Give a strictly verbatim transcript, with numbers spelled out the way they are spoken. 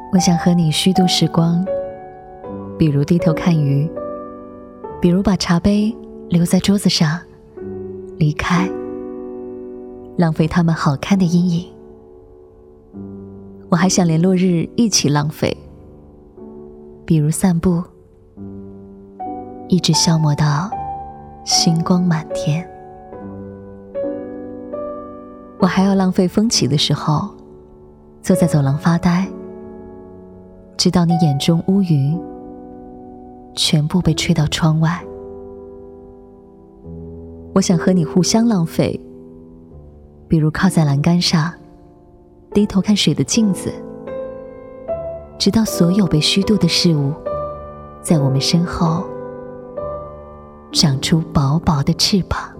我想和你虚度时光，比如低头看鱼，比如把茶杯留在桌子上离开，浪费它们好看的阴影。我还想连落日一起浪费，比如散步，一直消磨到星光满天。我还要浪费风起的时候，坐在走廊发呆，直到你眼中乌云全部被吹到窗外。我想和你互相浪费，比如靠在栏杆上低头看水的镜子，直到所有被虚度的事物在我们身后长出薄薄的翅膀。